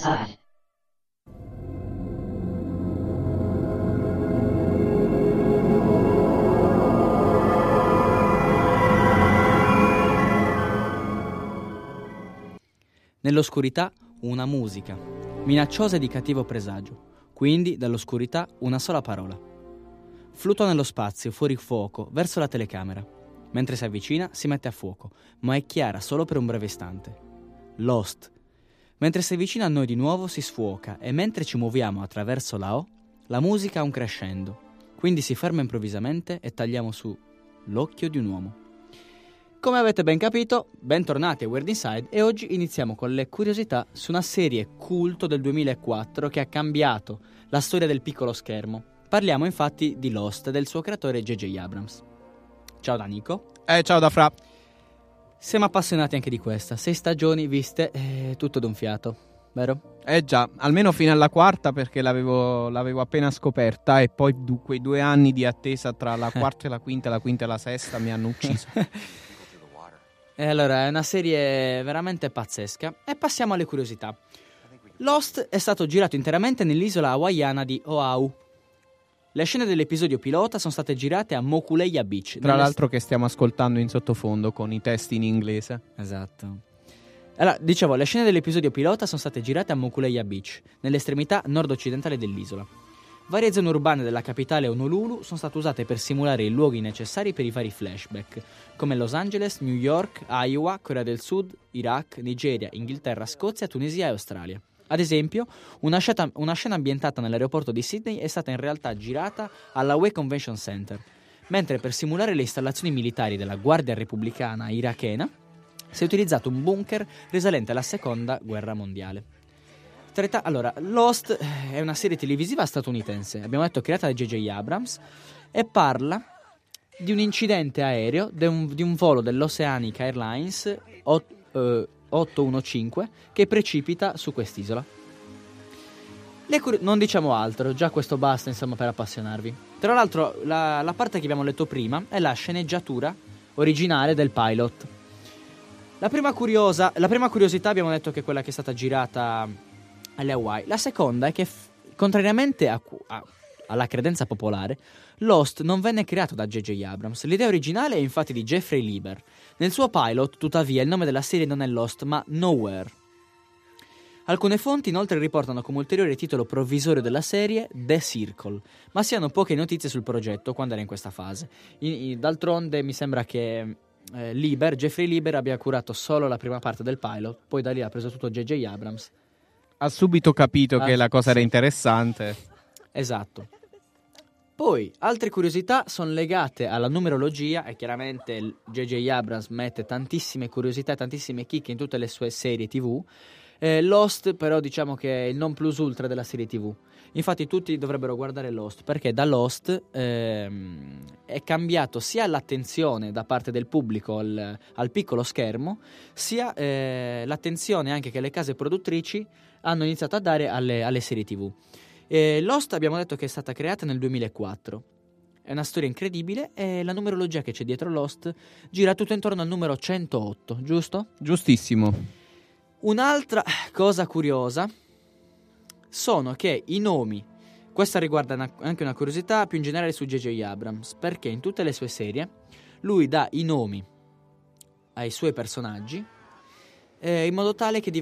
Inside. Nell'oscurità una musica, minacciosa e di cattivo presagio, quindi dall'oscurità una sola parola. Fluttua nello spazio, fuori fuoco, verso la telecamera. Mentre si avvicina si mette a fuoco, ma è chiara solo per un breve istante. Lost. Mentre si avvicina a noi di nuovo si sfuoca e mentre ci muoviamo attraverso la O, la musica ha un crescendo. Quindi si ferma improvvisamente e tagliamo su l'occhio di un uomo. Come avete ben capito, bentornati a Weird Inside e oggi iniziamo con le curiosità su una serie culto del 2004 che ha cambiato la storia del piccolo schermo. Parliamo infatti di Lost del suo creatore J.J. Abrams. Ciao da Nico. Ciao da Fra. Siamo appassionati anche di questa. 6 stagioni viste, tutto d'un fiato, vero? Già, almeno fino alla quarta perché l'avevo appena scoperta e poi quei 2 anni di attesa tra la quarta e la quinta e la sesta mi hanno ucciso. E allora, è una serie veramente pazzesca. E passiamo alle curiosità. Lost è stato girato interamente nell'isola hawaiana di Oahu. Le scene dell'episodio pilota sono state girate a Mokuleia Beach. Tra l'altro che stiamo ascoltando in sottofondo con i testi in inglese. Esatto. Allora, dicevo, le scene dell'episodio pilota sono state girate a Mokuleia Beach, nell'estremità nord-occidentale dell'isola. Varie zone urbane della capitale Honolulu sono state usate per simulare i luoghi necessari per i vari flashback, come Los Angeles, New York, Iowa, Corea del Sud, Iraq, Nigeria, Inghilterra, Scozia, Tunisia e Australia. Ad esempio, una scena ambientata nell'aeroporto di Sydney è stata in realtà girata alla Way Convention Center, mentre per simulare le installazioni militari della Guardia Repubblicana irachena si è utilizzato un bunker risalente alla Seconda Guerra Mondiale. Allora, Lost è una serie televisiva statunitense, abbiamo detto creata da J.J. Abrams, e parla di un incidente aereo di un volo dell'Oceanic Airlines 815 che precipita su quest'isola. Non diciamo altro, già questo basta insomma per appassionarvi. Tra l'altro la parte che abbiamo letto prima è la sceneggiatura originale del pilot. La prima curiosità abbiamo detto che è quella che è stata girata alle Hawaii. La seconda è che, contrariamente alla credenza popolare, Lost non venne creato da J.J. Abrams. L'idea originale è infatti di Jeffrey Lieber. Nel suo pilot, tuttavia, il nome della serie non è Lost, ma Nowhere. Alcune fonti inoltre riportano come ulteriore titolo provvisorio della serie The Circle, ma si hanno poche notizie sul progetto quando era in questa fase. D'altronde mi sembra che Jeffrey Lieber abbia curato solo la prima parte del pilot, poi da lì ha preso tutto J.J. Abrams. Ha subito capito che la cosa era interessante. Esatto. Poi, altre curiosità sono legate alla numerologia e chiaramente J.J. Abrams mette tantissime curiosità e tantissime chicche in tutte le sue serie TV. Lost però diciamo che è il non plus ultra della serie TV. Infatti tutti dovrebbero guardare Lost perché da Lost è cambiato sia l'attenzione da parte del pubblico al piccolo schermo, sia l'attenzione anche che le case produttrici hanno iniziato a dare alle serie TV. Lost abbiamo detto che è stata creata nel 2004. È una storia incredibile e la numerologia che c'è dietro Lost gira tutto intorno al numero 108, giusto? Giustissimo. Un'altra cosa curiosa sono che i nomi, questa riguarda anche una curiosità più in generale su J.J. Abrams, perché in tutte le sue serie lui dà i nomi ai suoi personaggi in modo tale che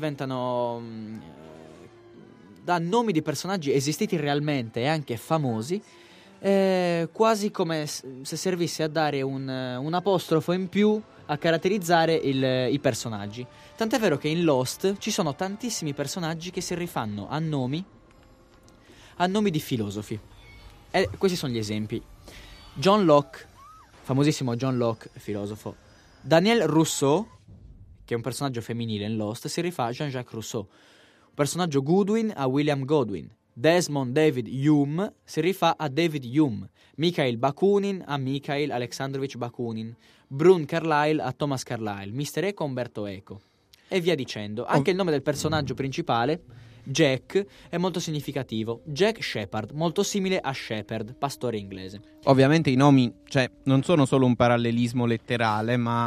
dà nomi di personaggi esistiti realmente e anche famosi, quasi come se servisse a dare un apostrofo in più a caratterizzare i personaggi. Tant'è vero che in Lost ci sono tantissimi personaggi che si rifanno a nomi di filosofi. E questi sono gli esempi. John Locke, famosissimo John Locke, filosofo. Daniel Rousseau, che è un personaggio femminile in Lost, si rifà a Jean-Jacques Rousseau. Un personaggio Goodwin a William Godwin. Desmond David Hume si rifà a David Hume. Mikhail Bakunin a Mikhail Alexandrovich Bakunin. Brune Carlyle a Thomas Carlyle. Mr. Eco a Umberto Eco. E via dicendo. Anche il nome del personaggio principale Jack è molto significativo. Jack Shepherd, molto simile a shepherd, pastore inglese. Ovviamente i nomi, cioè, non sono solo un parallelismo letterale, ma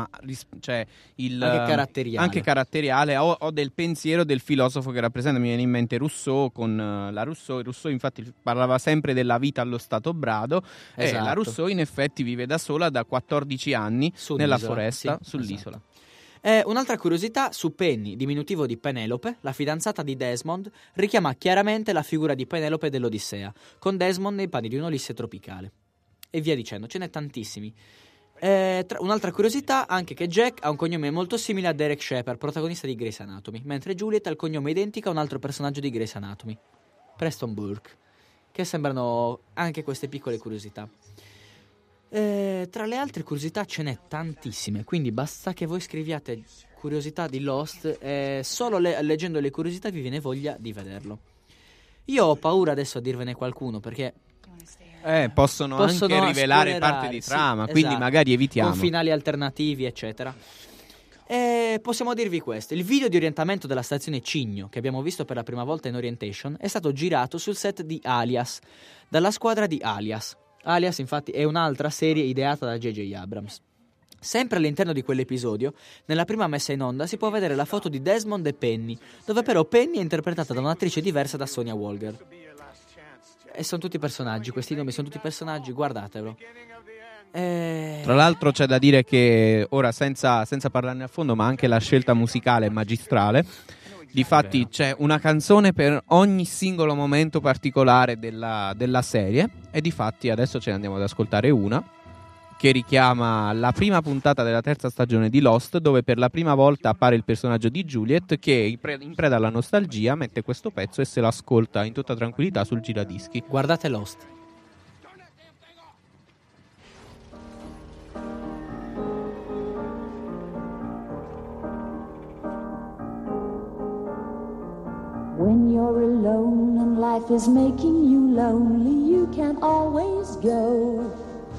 anche caratteriale. Ho del pensiero del filosofo che rappresenta, mi viene in mente Rousseau con la Rousseau. Rousseau infatti parlava sempre della vita allo stato brado, esatto. E la Rousseau in effetti vive da sola da 14 anni nella foresta, sì, sull'isola. Esatto. Un'altra curiosità su Penny, diminutivo di Penelope, la fidanzata di Desmond, richiama chiaramente la figura di Penelope dell'Odissea, con Desmond nei panni di un'Ulisse tropicale. E via dicendo, ce n'è tantissimi. Un'altra curiosità, anche che Jack ha un cognome molto simile a Derek Shepherd, protagonista di Grey's Anatomy, mentre Juliet ha il cognome identico a un altro personaggio di Grey's Anatomy, Preston Burke, che sembrano anche queste piccole curiosità. Tra le altre curiosità ce n'è tantissime, quindi basta che voi scriviate curiosità di Lost e solo leggendo le curiosità vi viene voglia di vederlo. Io ho paura adesso a dirvene qualcuno perché possono anche rivelare parte di trama, sì, quindi esatto, magari evitiamo. con finali alternativi eccetera. Possiamo dirvi questo: il video di orientamento della stazione Cigno che abbiamo visto per la prima volta in Orientation è stato girato sul set di Alias dalla squadra di Alias. Alias infatti è un'altra serie ideata da J.J. Abrams. Sempre all'interno di quell'episodio, nella prima messa in onda si può vedere la foto di Desmond e Penny, dove però Penny è interpretata da un'attrice diversa da Sonia Walger. E sono tutti personaggi, questi nomi sono tutti personaggi, guardatelo. Tra l'altro c'è da dire che ora, senza parlarne a fondo, ma anche la scelta musicale è magistrale. Difatti c'è una canzone per ogni singolo momento particolare della serie, e difatti adesso ce ne andiamo ad ascoltare una che richiama la prima puntata della terza stagione di Lost, dove per la prima volta appare il personaggio di Juliet che in preda alla nostalgia mette questo pezzo e se lo ascolta in tutta tranquillità sul giradischi. Guardate Lost. When you're alone and life is making you lonely, you can always go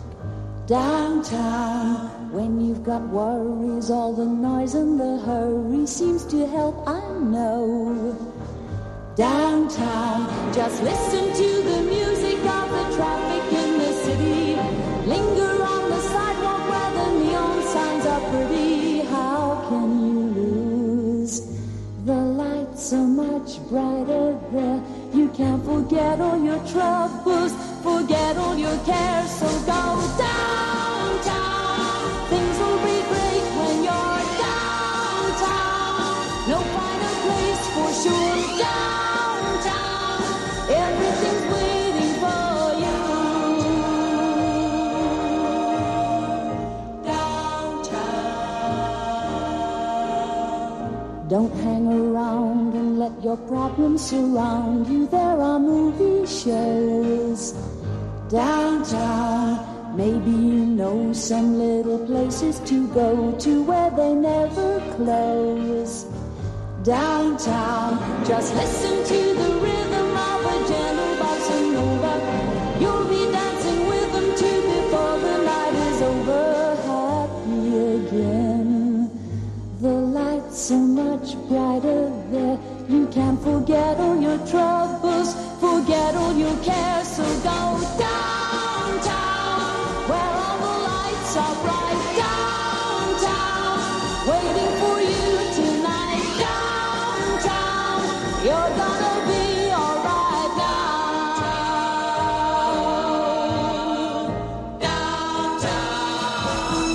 downtown. When you've got worries, all the noise and the hurry seems to help, I know. Downtown, just listen to the music of the traffic in the city. Linger on the sidewalk where the neon signs are pretty. How can you lose? The lights are much brighter there. You can't forget all your troubles, forget all your cares. So go downtown. Things will be great when you're downtown. No finer place for sure. Downtown, everything's waiting for you. Downtown. Don't hang around and let your problems surround you. There are movie shows downtown. Maybe you know some little places to go to where they never close. Downtown, just listen to the rhythm of a gentle bossa nova. You'll be dancing with them too before the night is over. Happy again. The lights are much brighter there. You can't forget all your troubles, forget all your cares. So go downtown, where all the lights are bright. Downtown, waiting for you tonight. Downtown, you're gonna be alright now. Downtown,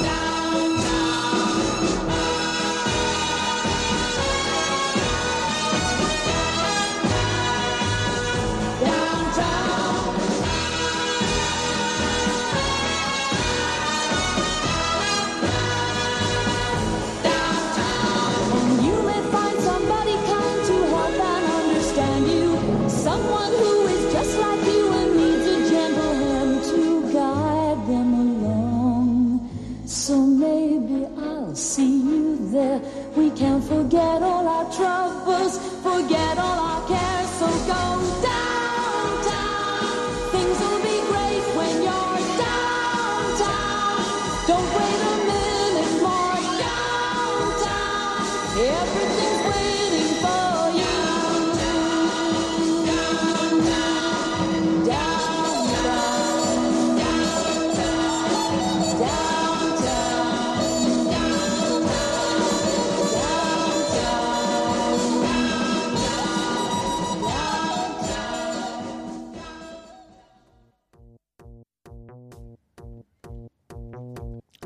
and you may find somebody kind to help and understand you. Someone who is just like you and needs a gentle hand to guide them along. So maybe I'll see you there. We can't forget all our troubles, forget all our cares. So go downtown. Things will be great when you're downtown. Don't wait a minute more. Downtown, everything's waiting for you.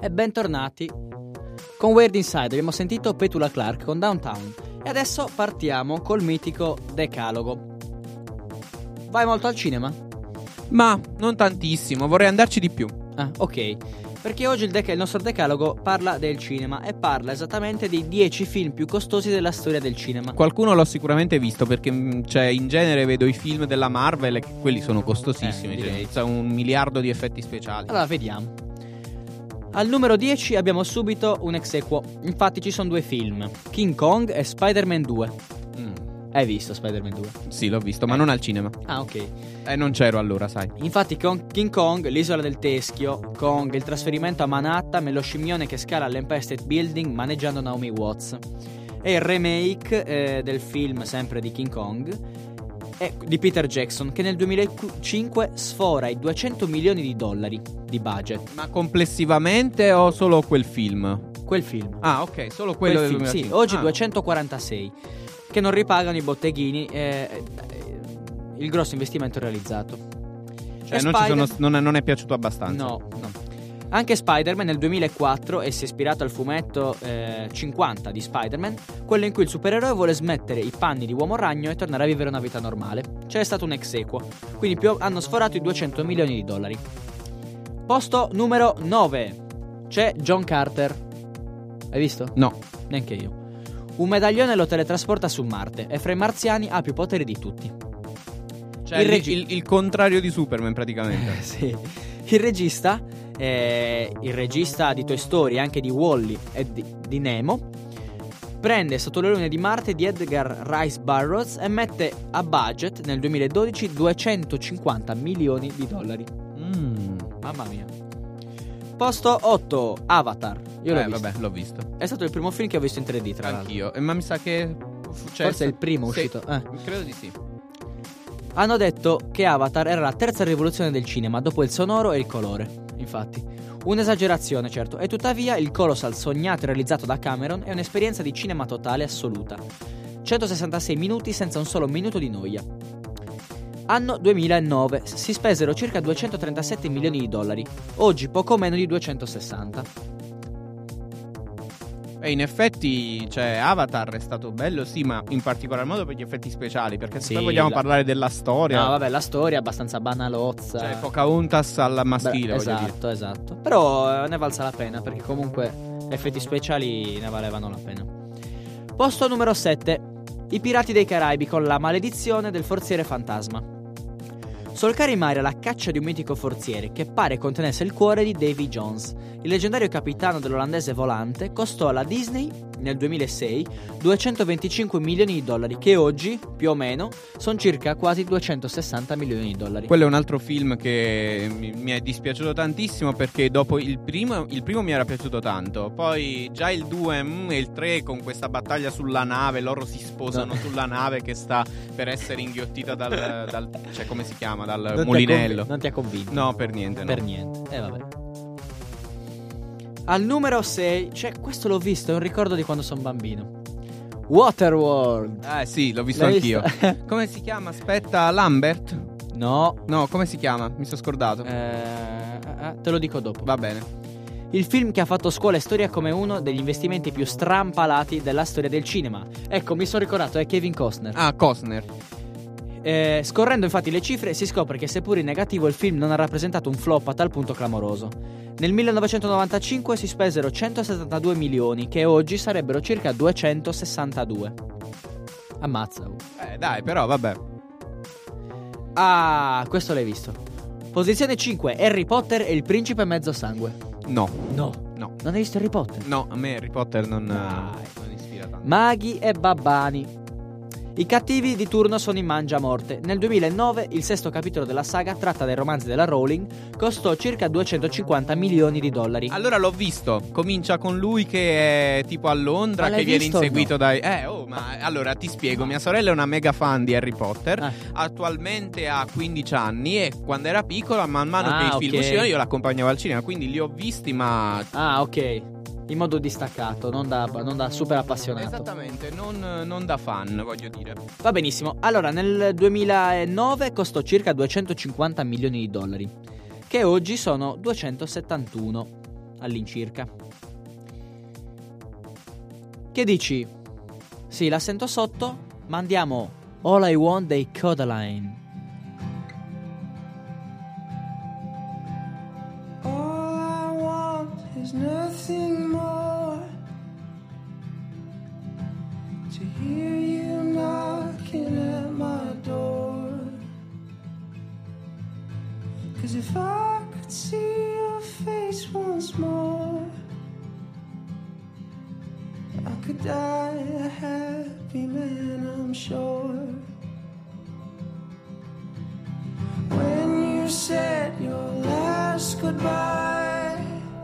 E bentornati con Weird Inside. Abbiamo sentito Petula Clark con Downtown. E adesso partiamo col mitico Decalogo. Vai molto al cinema? Ma non tantissimo, vorrei andarci di più. Ah, ok. Perché oggi il nostro Decalogo parla del cinema e parla esattamente dei 10 film più costosi della storia del cinema. Qualcuno l'ho sicuramente visto perché cioè, in genere vedo i film della Marvel e quelli sono costosissimi, direi. cioè, 1 miliardo di effetti speciali. Allora, vediamo. Al numero 10 abbiamo subito un ex equo. Infatti ci sono 2 film, King Kong e Spider-Man 2. Hai visto Spider-Man 2? Sì, l'ho visto, ma non al cinema. Ah, ok. Non c'ero allora, sai. Infatti King Kong, l'isola del teschio, Kong, il trasferimento a Manhattan e lo scimmione che scala l'Empire State Building maneggiando Naomi Watts. È il remake del film sempre di King Kong di Peter Jackson, che nel 2005 sfora i 200 milioni di dollari di budget. Ma complessivamente o solo quel film? Quel film. Ah, ok, solo quello del film, 2005. sì, oggi 246, che non ripagano i botteghini il grosso investimento realizzato. Cioè non è piaciuto abbastanza. No. Anche Spider-Man nel 2004 si è ispirato al fumetto 50 di Spider-Man, quello in cui il supereroe vuole smettere i panni di uomo ragno e tornare a vivere una vita normale. C'è stato un ex equo, quindi hanno sforato i 200 milioni di dollari. Posto numero 9. C'è John Carter. Hai visto? No. Neanche io. Un medaglione lo teletrasporta su Marte e fra i marziani ha più poteri di tutti. Cioè il contrario di Superman praticamente. Sì. Il regista di Toy Story, anche di Wall-E e di Nemo, prende Sotto le lune di Marte di Edgar Rice Burroughs e mette a budget nel 2012 250 milioni di dollari. Mamma mia. Posto 8, Avatar. Io l'ho visto. Vabbè, l'ho visto. È stato il primo film che ho visto in 3D, tra l'altro. Anch'io. Ma mi sa che forse è il primo uscito. Credo di sì. Hanno detto che Avatar era la terza rivoluzione del cinema dopo il sonoro e il colore. Infatti, un'esagerazione, certo, e tuttavia il colossal sognato e realizzato da Cameron è un'esperienza di cinema totale assoluta. 166 minuti senza un solo minuto di noia. Anno 2009, si spesero circa 237 milioni di dollari, oggi poco meno di 260. E in effetti, cioè, Avatar è stato bello, sì, ma in particolar modo per gli effetti speciali, perché se poi vogliamo parlare della storia... No, vabbè, la storia è abbastanza banalozza. Cioè, Pocahontas alla maschile, esatto. Però ne valsa la pena, perché comunque effetti speciali ne valevano la pena. Posto numero 7. I Pirati dei Caraibi con La maledizione del forziere fantasma. Solcare i mari alla caccia di un mitico forziere che pare contenesse il cuore di Davy Jones. Il leggendario capitano dell'olandese volante costò alla Disney nel 2006 225 milioni di dollari, che oggi, più o meno, sono circa quasi 260 milioni di dollari. Quello è un altro film che mi è dispiaciuto tantissimo, perché dopo il primo mi era piaciuto tanto, poi già il 2 e il 3 con questa battaglia sulla nave, loro si sposano sulla nave che sta per essere inghiottita dal cioè come si chiama? Dal mulinello. Non ti ha convinto? No, per niente. Per niente. Vabbè. Al numero 6, questo l'ho visto, è un ricordo di quando sono bambino. Waterworld. Sì, l'ho visto L'hai anch'io. visto? Come si chiama? Aspetta, Lambert? No, come si chiama? Mi sono scordato. te lo dico dopo. Va bene. Il film che ha fatto scuola e storia come uno degli investimenti più strampalati della storia del cinema. Ecco, mi sono ricordato, è Kevin Costner. Ah, Costner. Scorrendo infatti le cifre si scopre che seppur in negativo il film non ha rappresentato un flop a tal punto clamoroso. Nel 1995 si spesero 172 milioni, che oggi sarebbero circa 262. Ammazza. Dai, però vabbè. Ah, questo l'hai visto. Posizione 5, Harry Potter e il principe mezzo sangue. No. Non hai visto Harry Potter? No, a me Harry Potter non ispira tanto. Maghi e Babbani. I cattivi di turno sono in Mangiamorte. Nel 2009 il sesto capitolo della saga, tratta dai romanzi della Rowling, costò circa 250 milioni di dollari. Allora l'ho visto. Comincia con lui che è tipo a Londra, che viene inseguito dai... ma allora ti spiego. Mia sorella è una mega fan di Harry Potter. Attualmente ha 15 anni e quando era piccola, man mano che i film uscivano, io l'accompagnavo al cinema. Quindi li ho visti, ma... Ah, ok. In modo distaccato, non da super appassionato. Esattamente, non da fan, voglio dire. Va benissimo. Allora, nel 2009 costò circa 250 milioni di dollari, che oggi sono 271. all'incirca. Che dici? Sì, la sento sotto, ma andiamo All I Want dei Codaline. All I want is nothing more to hear you knocking at my door. 'Cause if I could see your face once more, I could die a happy man, I'm sure. When you said your last goodbye,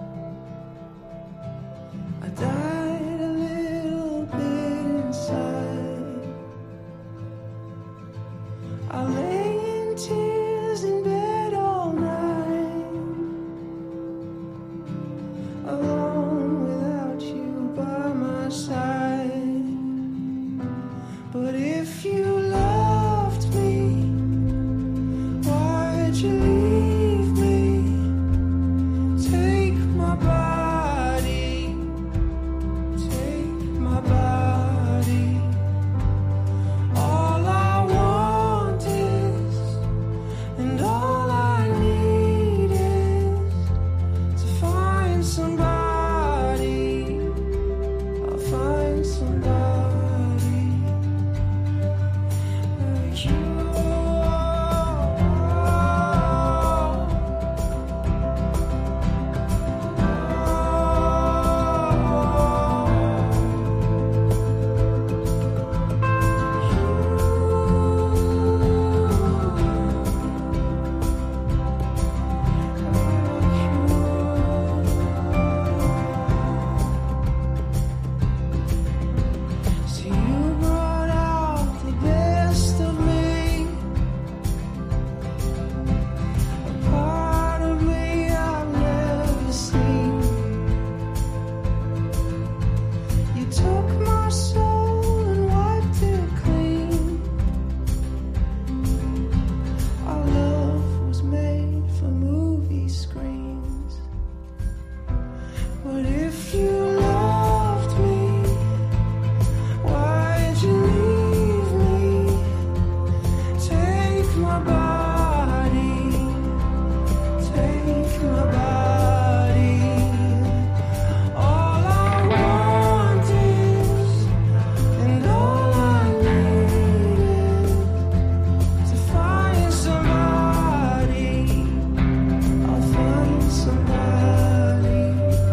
I died a little bit inside. I lay in tears in bed all night, alone without you by my side. But if you loved me, why'd you leave me? Take my body, take my body. All I want is, and all I need is to find somebody. I'll find somebody like you. See, you brought out the best of me, a part of me I've never seen. You took my soul and wiped it clean. Our love was made for movie screens. But if you loved me, why'd you leave me? Take my body, take my body. All I want is, and all I need is to find somebody. I'll find somebody.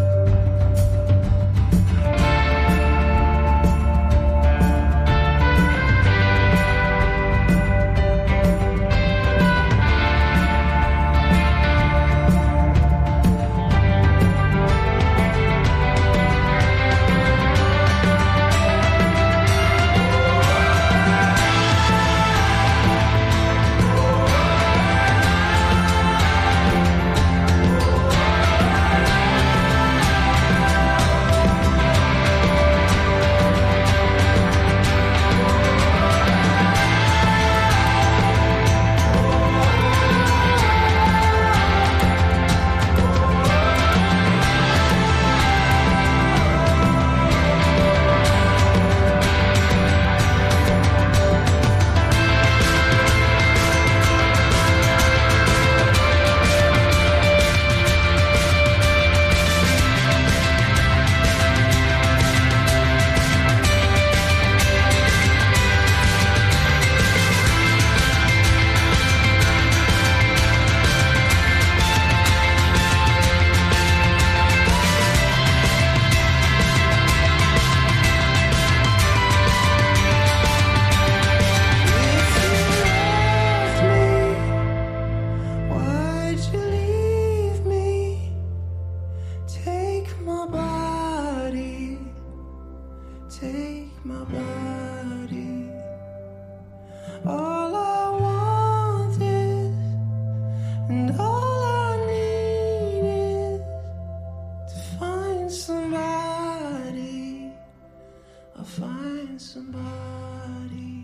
Why'd you leave me? Take my body, take my body. All I want is, and all I need is to find somebody. I'll find somebody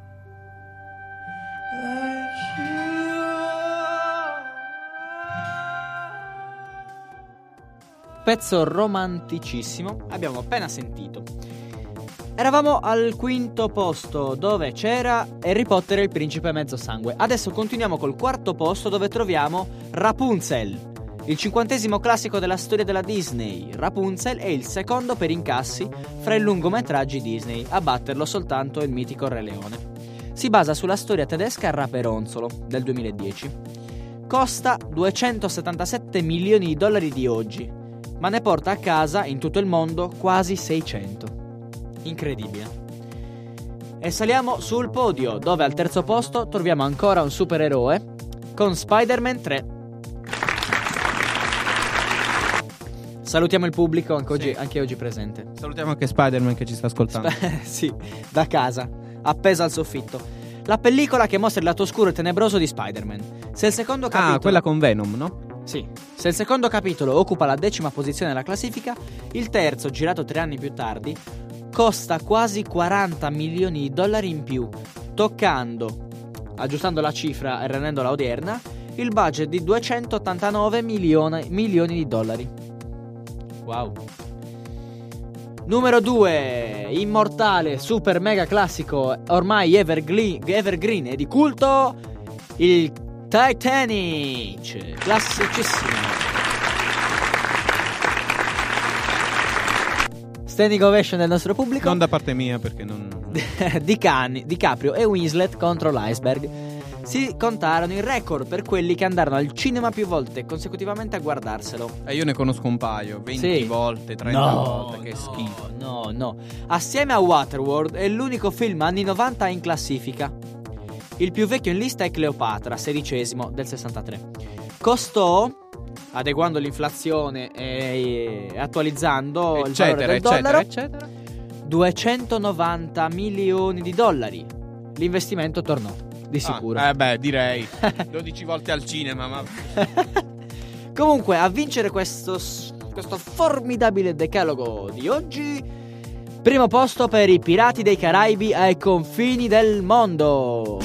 like you. pezzo romanticissimo abbiamo appena sentito. Eravamo al quinto posto dove c'era Harry Potter e il principe mezzo sangue. Adesso continuiamo col quarto posto dove troviamo Rapunzel, il 50° classico della storia della Disney. Rapunzel è il secondo per incassi fra i lungometraggi Disney, a batterlo soltanto il mitico Re Leone. Si basa sulla storia tedesca Raperonzolo del 2010. Costa 277 milioni di dollari di oggi, ma ne porta a casa in tutto il mondo quasi 600. Incredibile. E saliamo sul podio, dove al terzo posto troviamo ancora un supereroe con Spider-Man 3. Salutiamo il pubblico anche oggi presente. Salutiamo anche Spider-Man che ci sta ascoltando. Sì, da casa, appesa al soffitto. La pellicola che mostra il lato oscuro e tenebroso di Spider-Man. Se il secondo capitolo... quella con Venom, no? Sì. Se il secondo capitolo occupa la 10ª posizione nella classifica, il terzo, girato 3 anni più tardi, costa quasi 40 milioni di dollari in più, toccando, aggiustando la cifra e rendendola odierna, il budget di 289 milioni di dollari. Wow. Numero 2, immortale, super mega classico, ormai evergreen e di culto, il Titanic, classicissimo. Standing ovation del nostro pubblico. Non da parte mia perché non... DiCaprio e Winslet contro l'iceberg. Si contarono i record per quelli che andarono al cinema più volte consecutivamente a guardarselo. Io ne conosco un paio, 20 Sì. volte, 30 volte, che schifo. No. Assieme a Waterworld è l'unico film anni 90 in classifica. Il più vecchio in lista è Cleopatra, 16° del 63. Costò, adeguando l'inflazione e attualizzando il valore del dollaro, eccetera. 290 milioni di dollari. L'investimento tornò, di sicuro. Direi 12 volte al cinema, ma... Comunque, a vincere questo formidabile decalogo di oggi, primo posto per i Pirati dei Caraibi ai confini del mondo.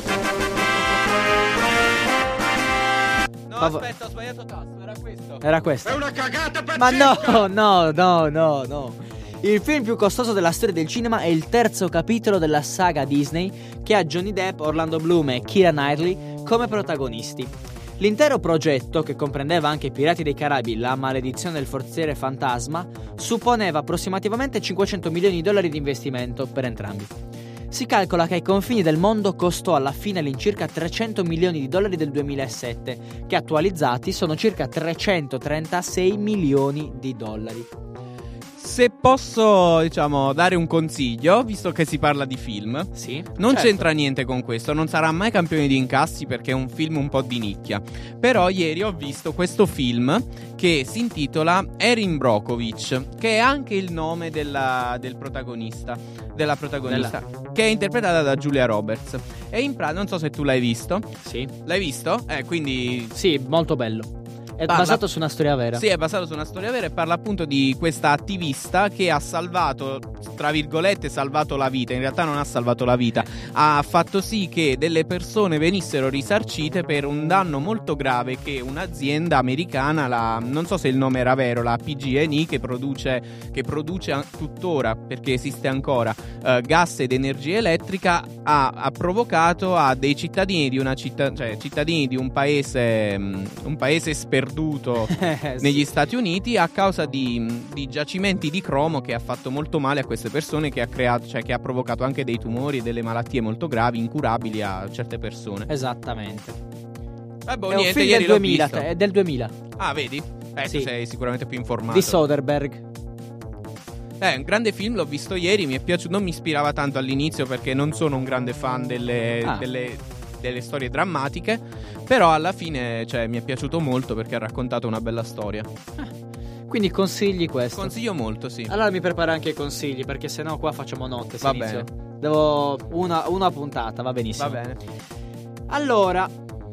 No, aspetta, ho sbagliato tasto, Era questo. È una cagata pazzesca! Ma no. Il film più costoso della storia del cinema è il terzo capitolo della saga Disney, che ha Johnny Depp, Orlando Bloom e Keira Knightley come protagonisti. L'intero progetto, che comprendeva anche i Pirati dei Caraibi, la maledizione del forziere fantasma, supponeva approssimativamente 500 milioni di dollari di investimento per entrambi. Si calcola che ai confini del mondo costò alla fine all'incirca 300 milioni di dollari del 2007, che attualizzati sono circa 336 milioni di dollari. Se posso, dare un consiglio, visto che si parla di film, Sì, non certo. c'entra niente con questo, non sarà mai campione di incassi perché è un film un po' di nicchia. Però ieri ho visto questo film che si intitola Erin Brockovich, che è anche il nome della protagonista, che è interpretata da Julia Roberts. E non so se tu l'hai visto. Sì. L'hai visto? Quindi... Sì, molto bello. È Parla- basato su una storia vera. Sì, è basato su una storia vera e parla appunto di questa attivista che ha salvato, tra virgolette, salvato la vita. In realtà non ha salvato la vita, ha fatto sì che delle persone venissero risarcite per un danno molto grave che un'azienda americana, non so se il nome era vero, la PG&E, che produce tuttora, perché esiste ancora, gas ed energia elettrica, ha provocato a dei cittadini di una città, cioè cittadini di un paese sperduto negli Stati Uniti, a causa di giacimenti di cromo, che ha fatto molto male a queste persone, che ha provocato anche dei tumori e delle malattie molto gravi, incurabili a certe persone. Esattamente. È È un film del 2000, è del 2000. Ah, vedi? Sì. Tu sei sicuramente più informato. Di Soderbergh. È un grande film, l'ho visto ieri, mi è piaciuto, non mi ispirava tanto all'inizio perché non sono un grande fan delle storie drammatiche, però alla fine mi è piaciuto molto perché ha raccontato una bella storia. Quindi consigli questo. Consiglio molto, sì. Allora mi preparo anche i consigli, perché sennò qua facciamo notte. Va inizio. bene. Devo una puntata, va benissimo. Va bene. Allora,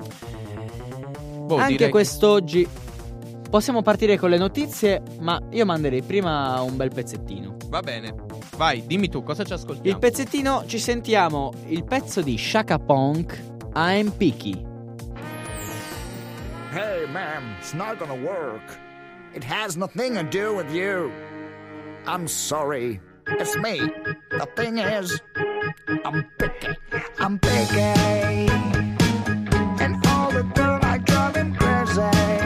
anche direi quest'oggi possiamo partire con le notizie, ma io manderei prima un bel pezzettino. Va bene. Vai, dimmi tu, cosa ci ascoltiamo? Il pezzettino, ci sentiamo il pezzo di Shaka Punk, I'm Picky. Hey, ma'am, it's not gonna work. It has nothing to do with you. I'm sorry. It's me. The thing is, I'm picky. I'm picky. And all the girls, I drive him crazy.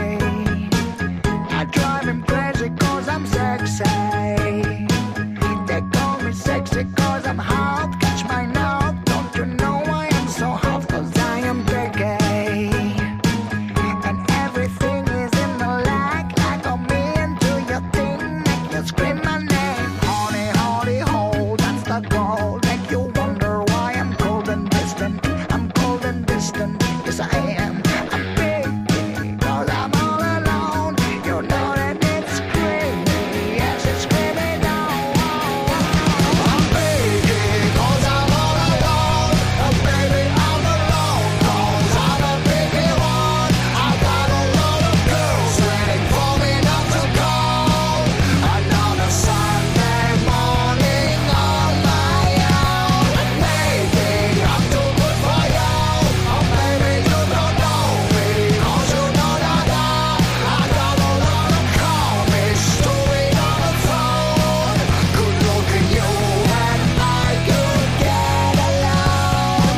I drive him crazy 'cause I'm sexy. They call me sexy 'cause I'm hot. Catch my note. Don't you know I am so hot? 'Cause I am picky. And everything is in the like on me and do your thing. Make you scream my name. Honey, honey, hold. That's the goal. Make you wonder why I'm cold and distant. I'm cold and distant. Yes, I am. I'm picky 'cause I'm all alone. You know that it's screaming. Yes, it's screaming out. I'm picky 'cause I'm all alone. Oh, baby, I'm alone 'cause I'm a picky one. I got a lot of girls waiting for me not to call. Another Sunday morning on my own. And maybe I'm too good for you. Oh, baby, you don't know me 'cause you know that I got a lot of comics stories on the phone. Good looking you and I could get along.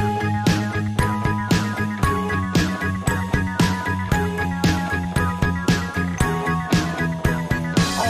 Oh,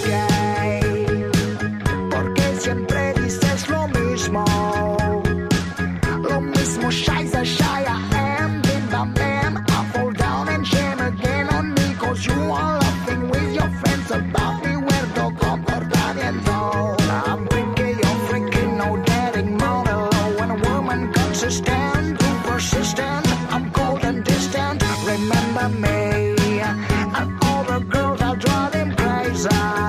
porque siempre dices lo mismo. Lo mismo, scheiße, shy I am, bim bam bam. I fall down and shame again on me 'cause you are laughing with your friends about me. Where the comportamiento? I'm thinking you're freaking, no daring, monologue. When a woman consistent, too persistent, I'm cold and distant. Remember me and all the girls, I'll drive him crazy.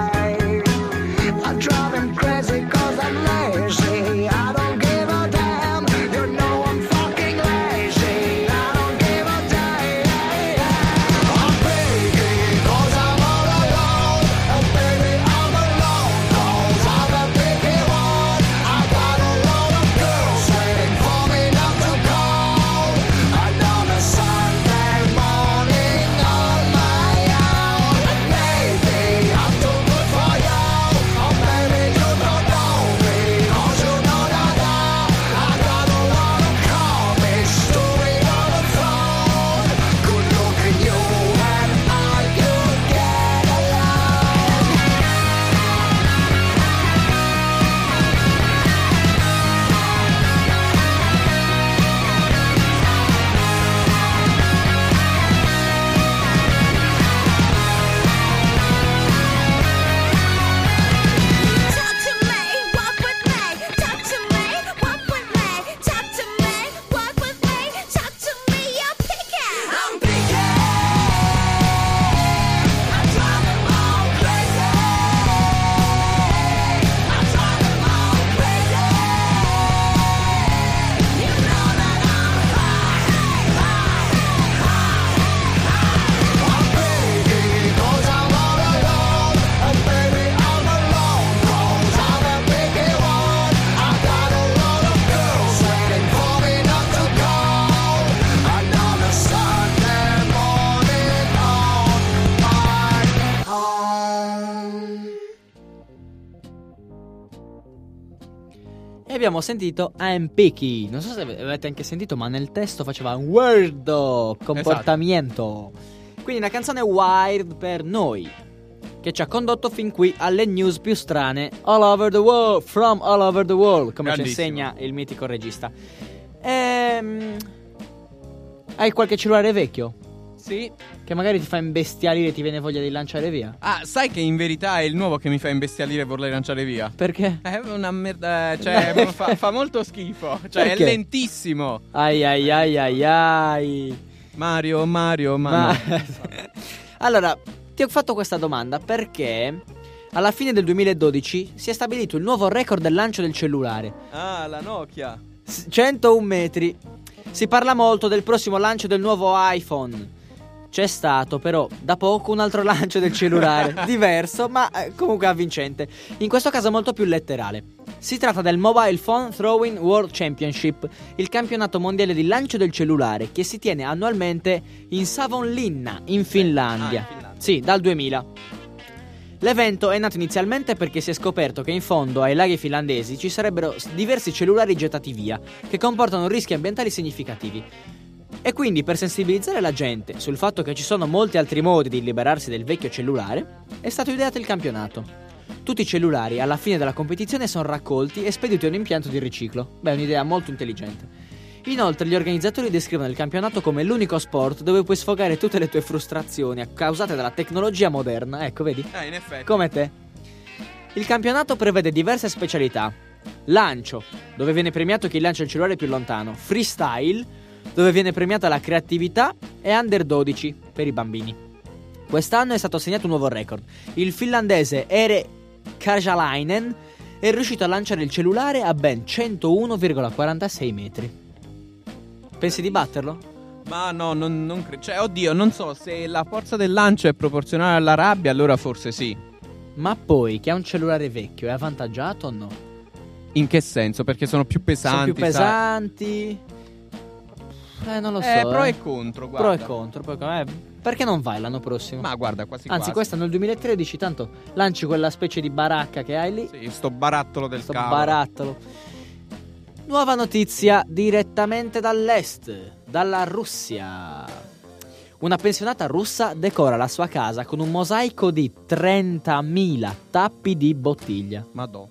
I drive him crazy 'cause I'm lazy. I don't give a damn. You know I'm fucking lazy. I don't give a damn. I'm picky 'cause I'm all alone. Oh, baby, I'm alone 'cause I'm a picky one. I got a lot of girls waiting for me not to call. Another Sunday morning on my own. And maybe I'm too good for you. Oh, baby, you don't know me 'cause you know that I got a lot of comics stories on the phone. Good looking you and I could get along. Talk to me, walk with me. Talk to me, walk with me. Talk to me, walk with me. Talk to me, you're picky. I'm picky. I drive them all crazy. I drive them all crazy. You know that I'm high. I'm picky 'cause I'm all alone. Oh, baby, I'm alone 'cause I'm a picky one. I got a lot of girls waiting for me not to call. Another Sunday morning on my own. E abbiamo sentito I'm picky. Non so se avete anche sentito, ma nel testo faceva un word comportamento. Quindi una canzone wired per noi, che ci ha condotto fin qui alle news più strane all over the world, from all over the world, come ci Grandissimo. insegna il mitico regista. Hai qualche cellulare vecchio Sì. che magari ti fa imbestialire e ti viene voglia di lanciare via? Ah, sai che in verità è il nuovo che mi fa imbestialire e vorrei lanciare via? Perché? È una merda, cioè fa molto schifo. Cioè Perché? è lentissimo. Ai ai ai ai ai. Mario, Ma... Allora, ti ho fatto questa domanda perché alla fine del 2012 si è stabilito il nuovo record del lancio del cellulare. Ah, la Nokia. 101 metri. Si parla molto del prossimo lancio del nuovo iPhone. C'è stato però da poco un altro lancio del cellulare, diverso ma comunque avvincente. In questo caso molto più letterale. Si tratta del Mobile Phone Throwing World Championship, il campionato mondiale di lancio del cellulare che si tiene annualmente in Savonlinna, in Finlandia. Sì, dal 2000. L'evento è nato inizialmente perché si è scoperto che in fondo ai laghi finlandesi ci sarebbero diversi cellulari gettati via, che comportano rischi ambientali significativi. E quindi, per sensibilizzare la gente sul fatto che ci sono molti altri modi di liberarsi del vecchio cellulare, è stato ideato il campionato. Tutti i cellulari alla fine della competizione sono raccolti e spediti a un impianto di riciclo. Beh, è un'idea molto intelligente. Inoltre gli organizzatori descrivono il campionato come l'unico sport dove puoi sfogare tutte le tue frustrazioni causate dalla tecnologia moderna. Ecco, vedi? In effetti. Come te. Il campionato prevede diverse specialità. Lancio, dove viene premiato chi lancia il cellulare più lontano. Freestyle, dove viene premiata la creatività. E Under 12, per i bambini. Quest'anno è stato segnato un nuovo record. Il finlandese Ere Kajalainen è riuscito a lanciare il cellulare a ben 101,46 metri. Pensi di batterlo? Ma no, non credo. Cioè, oddio, non so, se la forza del lancio è proporzionale alla rabbia, allora forse sì. Ma poi, chi ha un cellulare vecchio è avvantaggiato o no? In che senso? Perché sono più pesanti. Sono più pesanti. Non lo so. Pro e contro, guarda. Pro e contro. Perché non vai l'anno prossimo? Ma guarda, quasi Anzi, quest'anno nel 2013, tanto lanci quella specie di baracca che hai lì. Sì, sto barattolo del cavolo. Barattolo. Nuova notizia direttamente dall'est, dalla Russia. Una pensionata russa decora la sua casa con un mosaico di 30.000 tappi di bottiglia. Madò.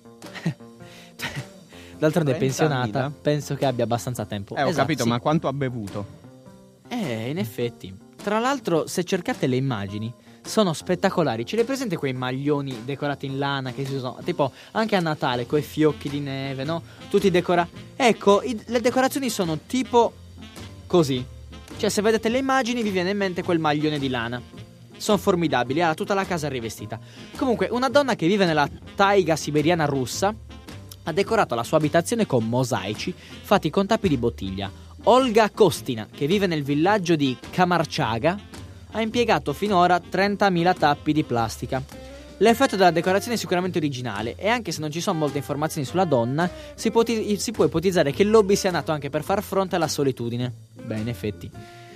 D'altronde è 30.000? pensionata, penso che abbia abbastanza tempo. Ho Esatto, capito, sì. ma quanto ha bevuto? In effetti. Tra l'altro, se cercate le immagini, sono spettacolari. Ce le presente quei maglioni decorati in lana che si usano, tipo anche a Natale, coi fiocchi di neve, no? Tutti decorati. Ecco, le decorazioni sono tipo così. Cioè, se vedete le immagini vi viene in mente quel maglione di lana. Sono formidabili, ha tutta la casa rivestita. Comunque, una donna che vive nella taiga siberiana russa ha decorato la sua abitazione con mosaici fatti con tappi di bottiglia. Olga Kostina, che vive nel villaggio di Kamarchaga, ha impiegato finora 30.000 tappi di plastica. L'effetto della decorazione è sicuramente originale e anche se non ci sono molte informazioni sulla donna, si può ipotizzare che il lobby sia nato anche per far fronte alla solitudine. Beh, in effetti.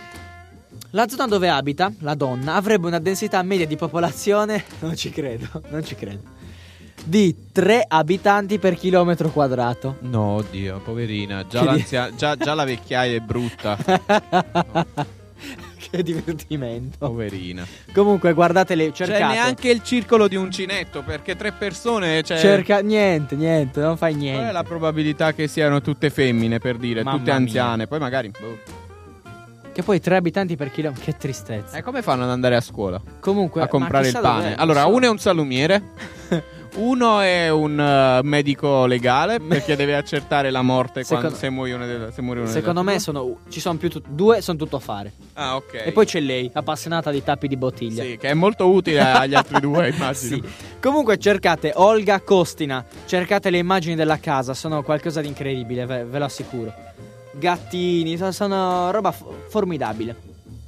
La zona dove abita, la donna, avrebbe una densità media di popolazione, non ci credo, di 3 abitanti per chilometro quadrato. No, oddio, poverina. Già la vecchiaia è brutta. Che divertimento. Poverina. Comunque guardatele, cercate. C'è neanche il circolo di uncinetto, perché 3 persone, cioè... Niente, non fai Qual niente. è la probabilità che siano tutte femmine, per dire, Mamma tutte mia. anziane? Poi magari... Che poi 3 abitanti per chilometro, che tristezza. come fanno ad andare a scuola? Comunque, A comprare il ma chissà pane. dov'è, Allora, non so. uno è un salumiere, uno è un medico legale, perché deve accertare la morte Secondo- se muore uno. Secondo me ci sono più 2, sono tutto a fare. Ah, ok. E poi c'è lei, appassionata di tappi di bottiglia. Sì, che è molto utile agli altri 2, immagino. Sì. Comunque cercate Olga Kostina, cercate le immagini della casa, sono qualcosa di incredibile, ve lo assicuro. Gattini, sono roba formidabile.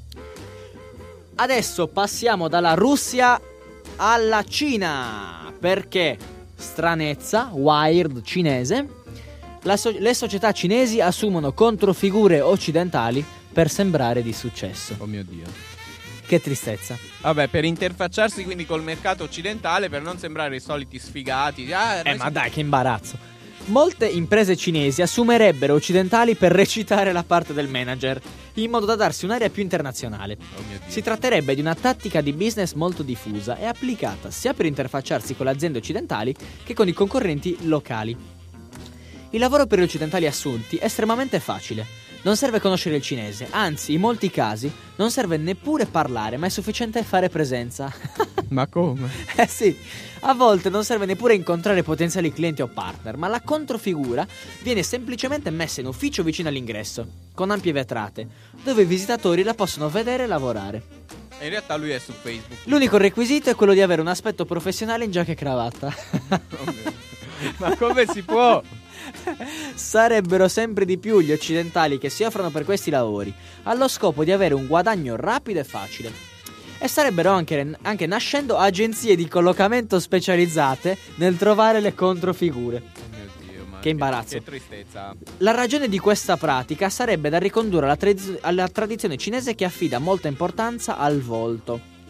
Adesso passiamo dalla Russia alla Cina, perché stranezza, wired cinese, le società cinesi assumono controfigure occidentali per sembrare di successo. Oh mio Dio. Che tristezza. Vabbè, per interfacciarsi quindi col mercato occidentale, per non sembrare i soliti sfigati. Ma dai, che imbarazzo. Molte imprese cinesi assumerebbero occidentali per recitare la parte del manager, in modo da darsi un'area più internazionale. Oh mio Dio. Si tratterebbe di una tattica di business molto diffusa e applicata sia per interfacciarsi con le aziende occidentali che con i concorrenti locali. Il lavoro per gli occidentali assunti è estremamente facile. Non serve conoscere il cinese, anzi, in molti casi non serve neppure parlare, ma è sufficiente fare presenza. Ma come? Sì, a volte non serve neppure incontrare potenziali clienti o partner, ma la controfigura viene semplicemente messa in ufficio vicino all'ingresso, con ampie vetrate, dove i visitatori la possono vedere e lavorare. E in realtà lui è su Facebook. L'unico requisito è quello di avere un aspetto professionale in giacca e cravatta. Ma come si può? Sarebbero sempre di più gli occidentali che si offrono per questi lavori, allo scopo di avere un guadagno rapido e facile. E sarebbero anche nascendo agenzie di collocamento specializzate nel trovare le controfigure. Oh mio Dio, ma Che imbarazzo. Che tristezza. La ragione di questa pratica sarebbe da ricondurre alla tradizione cinese che affida molta importanza al volto.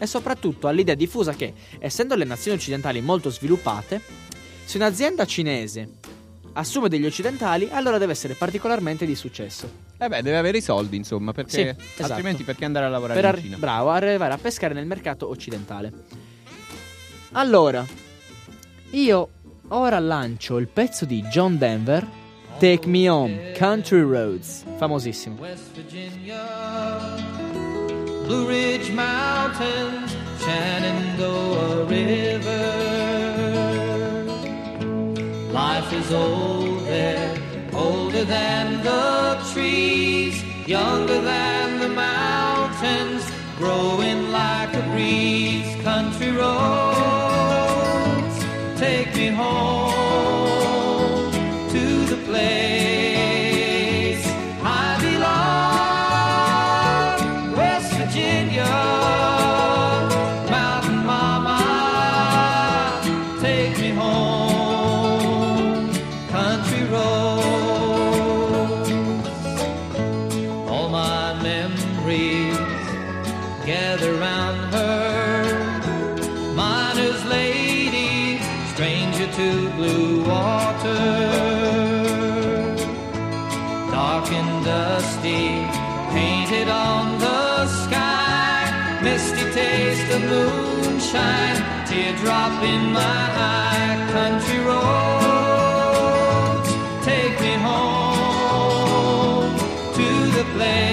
e soprattutto all'idea diffusa che, essendo le nazioni occidentali molto sviluppate, se un'azienda cinese assume degli occidentali, allora deve essere particolarmente di successo. Deve avere i soldi, insomma, perché Sì, esatto. altrimenti perché andare a lavorare in Cina? Bravo, arrivare a pescare nel mercato occidentale. Allora, io ora lancio il pezzo di John Denver, Take Me Home, Country Roads, famosissimo. West Virginia, Blue Ridge Mountains, Shenandoah River. Life is old there, older than the trees, younger than the mountains, growing like a breeze. Country roads, take me home to the place I belong. West Virginia, Mountain Mama, take me home. Country roads, all my memories gather round her. Miner's lady, stranger to blue water. Dark and dusty, painted on the sky. Misty taste of moonshine, teardrop in my eye. Country roads, take me home to the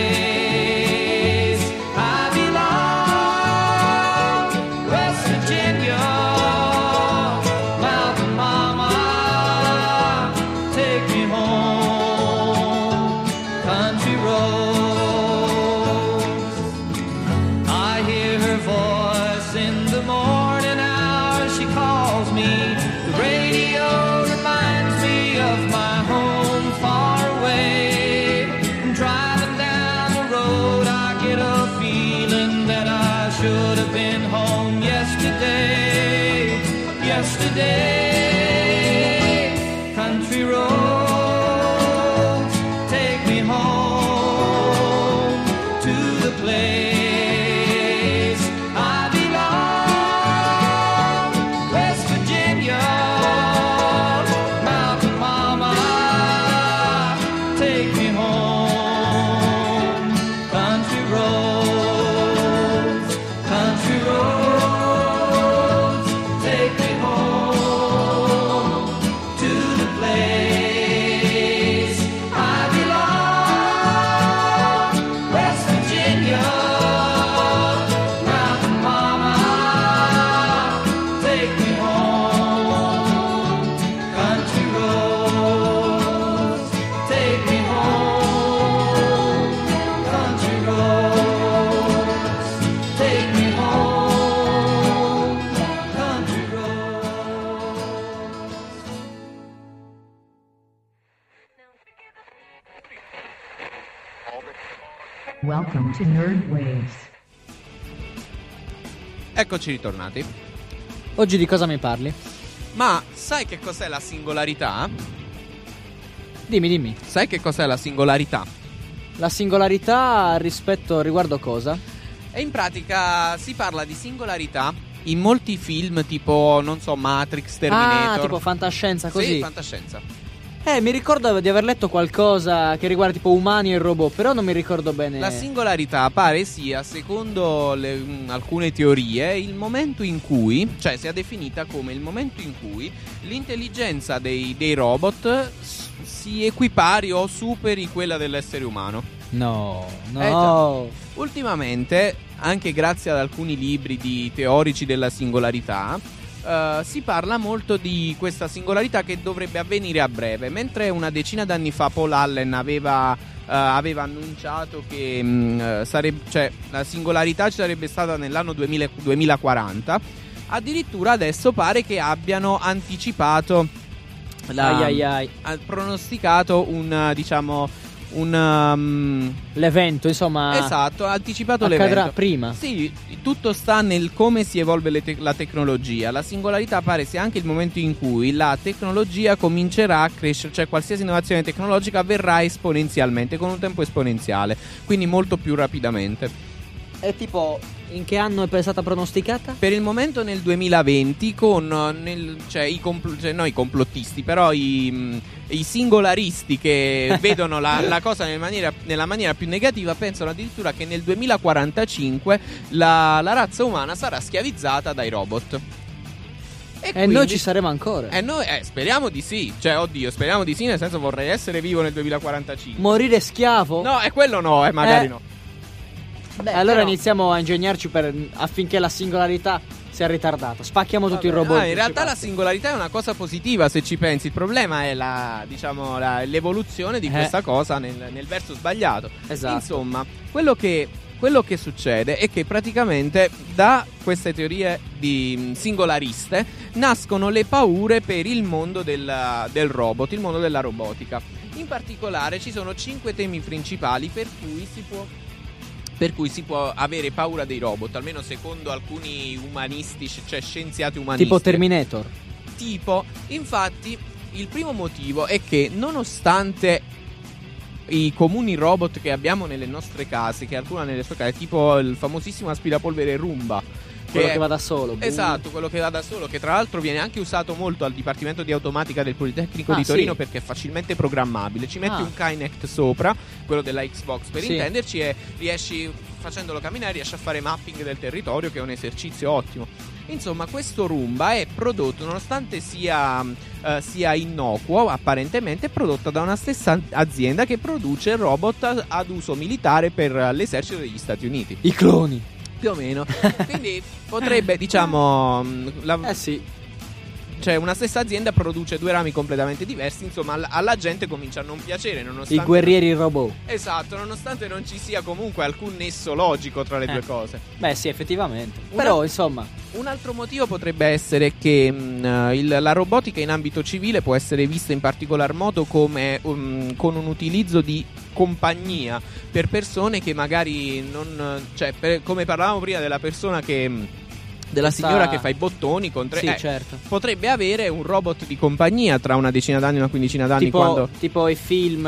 place I belong. West Virginia, Mountain Mama, take me home. Country roads, I hear her voice in the morning hours. She calls me. The radio reminds me of my home far away. Driving down the road, I get a feeling that I should have been home yesterday. Yesterday, country roads, take me home to the place I belong. West Virginia, Mountain Mama, take me home. Country roads, take me home to the place I belong. West Virginia, Mountain Mama, take me home. Country roads, take me home. Country roads, take me home. Country roads. Welcome to Nerd Waves. Eccoci ritornati. Oggi di cosa mi parli? Ma sai che cos'è la singolarità? Dimmi. Sai che cos'è la singolarità? La singolarità riguardo cosa? E in pratica si parla di singolarità in molti film tipo, non so, Matrix, Terminator. Ah, tipo fantascienza, così. Sì, fantascienza. Mi ricordo di aver letto qualcosa che riguarda tipo umani e robot, però non mi ricordo bene. La singolarità pare sia, secondo alcune teorie, il momento in cui, cioè sia definita come il momento in cui l'intelligenza dei robot si equipari o superi quella dell'essere umano. No. Ultimamente, anche grazie ad alcuni libri di teorici della singolarità, si parla molto di questa singolarità che dovrebbe avvenire a breve. Mentre una decina d'anni fa Paul Allen aveva annunciato che la singolarità ci sarebbe stata nell'anno 2040, addirittura adesso pare che abbiano anticipato pronosticato l'evento, insomma. Esatto, ha anticipato accadrà l'evento prima. Sì, tutto sta nel come si evolve la tecnologia. La singolarità pare sia anche il momento in cui la tecnologia comincerà a crescere, cioè qualsiasi innovazione tecnologica avverrà esponenzialmente, con un tempo esponenziale, quindi molto più rapidamente. È tipo In che anno è stata pronosticata? Per il momento nel 2020 con i complottisti, però i singolaristi che vedono la cosa nella maniera più negativa pensano addirittura che nel 2045 la razza umana sarà schiavizzata dai robot. E quindi, noi ci saremo ancora. noi speriamo di sì. Cioè, oddio, speriamo di sì, nel senso vorrei essere vivo nel 2045. Morire schiavo? No, è quello no, magari no. Beh, allora però- iniziamo a ingegnarci affinché la singolarità sia ritardata. Spacchiamo tutti i robot. In realtà la singolarità è una cosa positiva se ci pensi. Il problema è l'evoluzione di questa cosa nel verso sbagliato. Esatto. Insomma, quello che succede è che praticamente da queste teorie singolariste nascono le paure per il mondo del robot, il mondo della robotica. In particolare ci sono 5 temi principali per cui si può avere paura dei robot, almeno secondo alcuni umanistici, cioè scienziati umanisti. Tipo Terminator. Infatti, il primo motivo è che nonostante i comuni robot che abbiamo nelle nostre case, che qualcuno ha nelle sue case, tipo il famosissimo aspirapolvere Roomba, Quello che va da solo. Esatto, quello che va da solo, che tra l'altro viene anche usato molto al Dipartimento di Automatica del Politecnico di Torino, sì. perché è facilmente programmabile. Ci metti un Kinect sopra, quello della Xbox per Sì. intenderci, e riesci, facendolo camminare, riesci a fare mapping del territorio, che è un esercizio ottimo. Insomma, questo Roomba è prodotto, nonostante sia innocuo, apparentemente è prodotto da una stessa azienda che produce robot ad uso militare per l'esercito degli Stati Uniti. I cloni. Più o meno. Quindi potrebbe, diciamo, Sì. cioè una stessa azienda produce due rami completamente diversi. Insomma, alla gente comincia a non piacere, nonostante I guerrieri robot. Esatto, nonostante non ci sia comunque alcun nesso logico tra le due cose. Beh, sì, effettivamente. Però, insomma, Un altro motivo potrebbe essere che la robotica in ambito civile può essere vista in particolar modo come con un utilizzo di compagnia per persone che magari non, cioè, come parlavamo prima della persona della signora che fa i bottoni con tre, sì, certo. potrebbe avere un robot di compagnia tra una decina d'anni, una quindicina d'anni, Tipo i film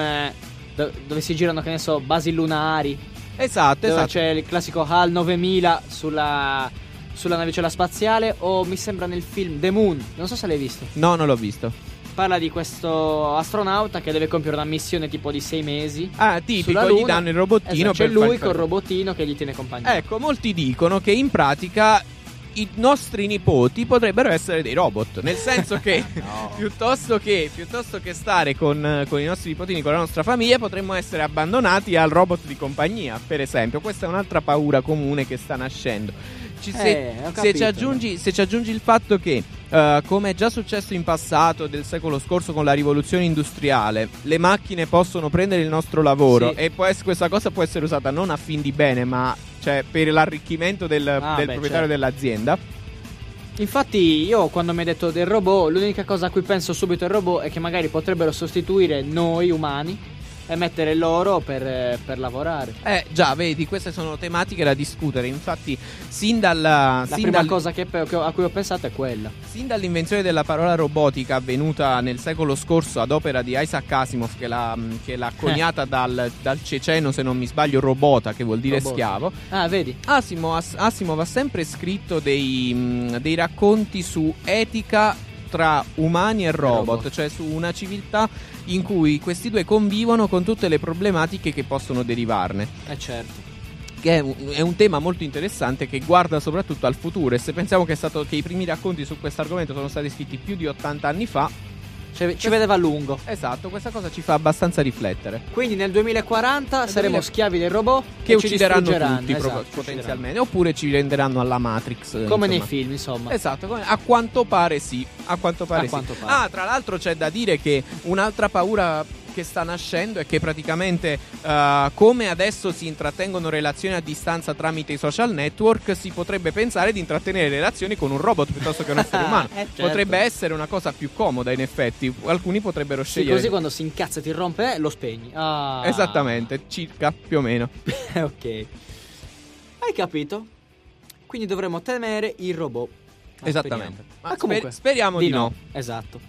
dove si girano, che ne so, basi lunari. Esatto, Dove esatto. c'è il classico HAL 9000 sulla navicella spaziale. O mi sembra nel film The Moon, non so se l'hai visto. No, non l'ho visto. Parla di questo astronauta che deve compiere una missione tipo di 6 mesi. Tipico, sulla gli Luna. danno il robottino. Esatto, c'è per lui far- col robottino che gli tiene compagnia. Ecco, molti dicono che in pratica i nostri nipoti potrebbero essere dei robot, nel senso che piuttosto che stare con i nostri nipotini, con la nostra famiglia, potremmo essere abbandonati al robot di compagnia, per esempio. Questa è un'altra paura comune che sta nascendo. ho Se capito. ci aggiungi il fatto che come è già successo in passato del secolo scorso con la rivoluzione industriale, le macchine possono prendere il nostro lavoro, Sì. e questa cosa può essere usata non a fin di bene, ma cioè per l'arricchimento del proprietario certo. dell'azienda. Infatti io quando mi hai detto del robot, l'unica cosa a cui penso subito al robot è che magari potrebbero sostituire noi umani e mettere loro per lavorare. Già, vedi, queste sono tematiche da discutere. Infatti La prima cosa a cui ho pensato è quella. sin dall'invenzione della parola robotica, avvenuta nel secolo scorso ad opera di Isaac Asimov, che l'ha coniata dal ceceno, se non mi sbaglio, robota, che vuol dire Robota. schiavo. Vedi? Asimov ha sempre scritto dei racconti su etica tra umani e robot, cioè su una civiltà in cui questi due convivono con tutte le problematiche che possono derivarne. Certo. Che è un tema molto interessante, che guarda soprattutto al futuro. E se pensiamo che i primi racconti su questo argomento sono stati scritti più di 80 anni fa, Ci vedeva a lungo. esatto, questa cosa ci fa abbastanza riflettere. Quindi nel 2040 saremo schiavi dei robot Che e ci uccideranno distruggeranno. tutti Esatto, potenzialmente, oppure ci renderanno alla Matrix, come insomma. nei film, insomma. Esatto, a quanto pare sì. A quanto pare. Tra l'altro c'è da dire che un'altra paura che sta nascendo è che praticamente come adesso si intrattengono relazioni a distanza tramite i social network, si potrebbe pensare di intrattenere relazioni con un robot piuttosto che un essere umano. Certo. Potrebbe essere una cosa più comoda, in effetti. Alcuni potrebbero Sì, scegliere così quando si incazza e ti rompe, lo spegni. esattamente, circa, più o meno. Ok. Hai capito? Quindi dovremmo temere il robot. Esattamente. Speriamo. Ma comunque speriamo di no. Esatto.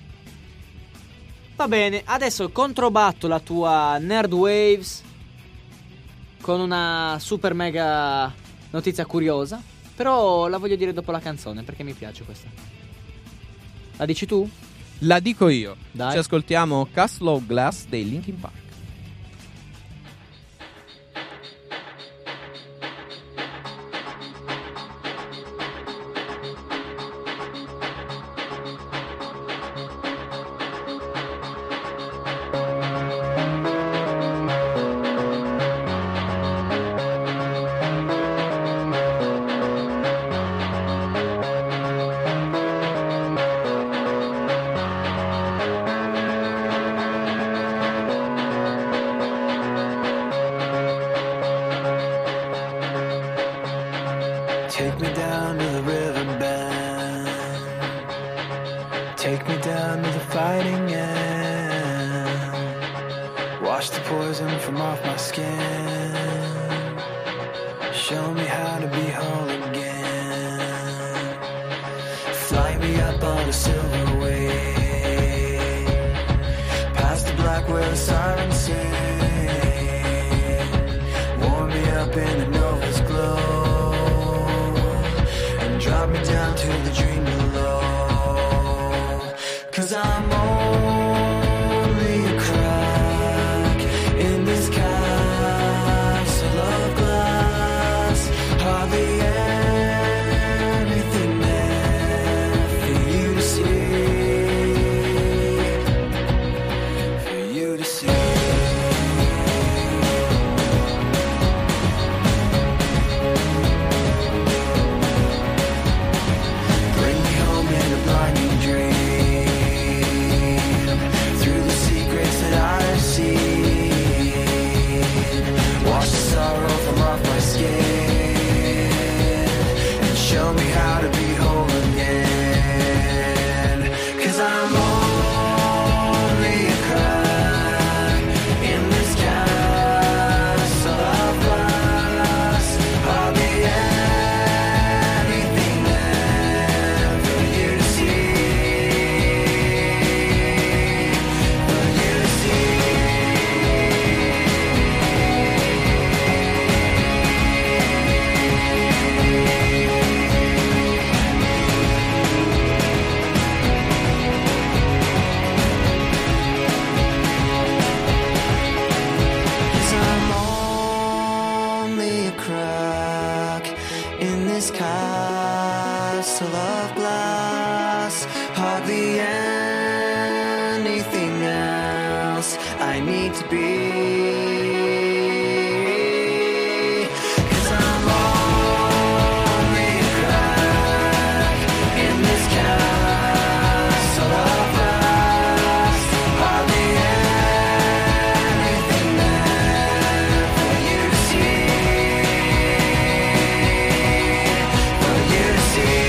Va bene, adesso controbatto la tua Nerd Waves con una super mega notizia curiosa, però la voglio dire dopo la canzone perché mi piace questa. La dici tu? La dico io. Dai. Ci ascoltiamo Castle of Glass dei Linkin Park. Take me down to the riverbed. Take me down to the fighting end. Wash the poison from off my skin. Show me how to be whole again. Fly me up on a silver wave. Past the black where the sirens sing. Warm me up in the Nova's glow. Drop me down to the dream below. 'Cause I'm only a crack in this castle of glass. Hardly anything there for you to see. For you to see. Show me how to be whole again. 'Cause I'm only a crack in this castle of glass. Hardly anything there for you to see. For you to see. Castle of glass, hardly anything else I need to be. 'Cause I'm only a crack in this castle of glass, hardly anything there for you to see. For you to see.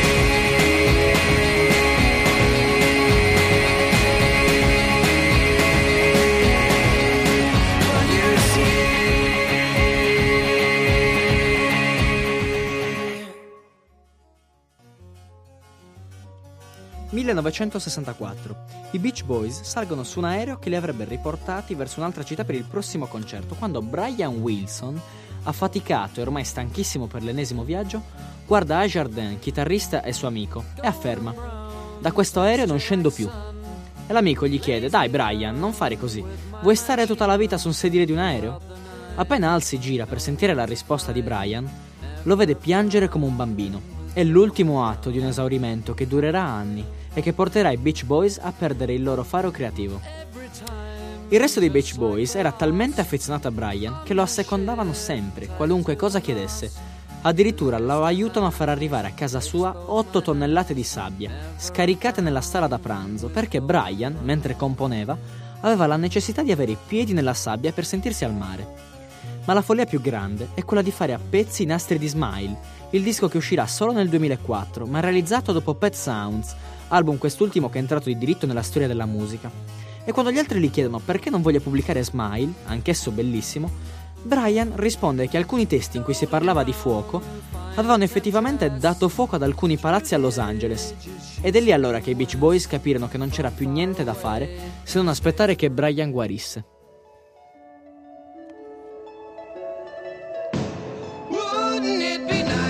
1964. I Beach Boys salgono su un aereo che li avrebbe riportati verso un'altra città per il prossimo concerto, quando Brian Wilson, affaticato e ormai stanchissimo per l'ennesimo viaggio, guarda A. Jardin, chitarrista e suo amico, e afferma: "Da questo aereo non scendo più". E l'amico gli chiede: "Dai Brian, non fare così, vuoi stare tutta la vita su un sedile di un aereo?". Appena Al si gira per sentire la risposta di Brian, lo vede piangere come un bambino. È l'ultimo atto di un esaurimento che durerà anni e che porterà i Beach Boys a perdere il loro faro creativo. Il resto dei Beach Boys era talmente affezionato a Brian che lo assecondavano sempre, qualunque cosa chiedesse. Addirittura lo aiutano a far arrivare a casa sua 8 tonnellate di sabbia, scaricate nella sala da pranzo, perché Brian, mentre componeva, aveva la necessità di avere i piedi nella sabbia per sentirsi al mare. Ma la follia più grande è quella di fare a pezzi i nastri di Smile, il disco che uscirà solo nel 2004, ma realizzato dopo Pet Sounds, album quest'ultimo che è entrato di diritto nella storia della musica. E quando gli altri gli chiedono perché non voglia pubblicare Smile, anch'esso bellissimo, Brian risponde che alcuni testi in cui si parlava di fuoco avevano effettivamente dato fuoco ad alcuni palazzi a Los Angeles. Ed è lì allora che i Beach Boys capirono che non c'era più niente da fare se non aspettare che Brian guarisse. Wouldn't it be nice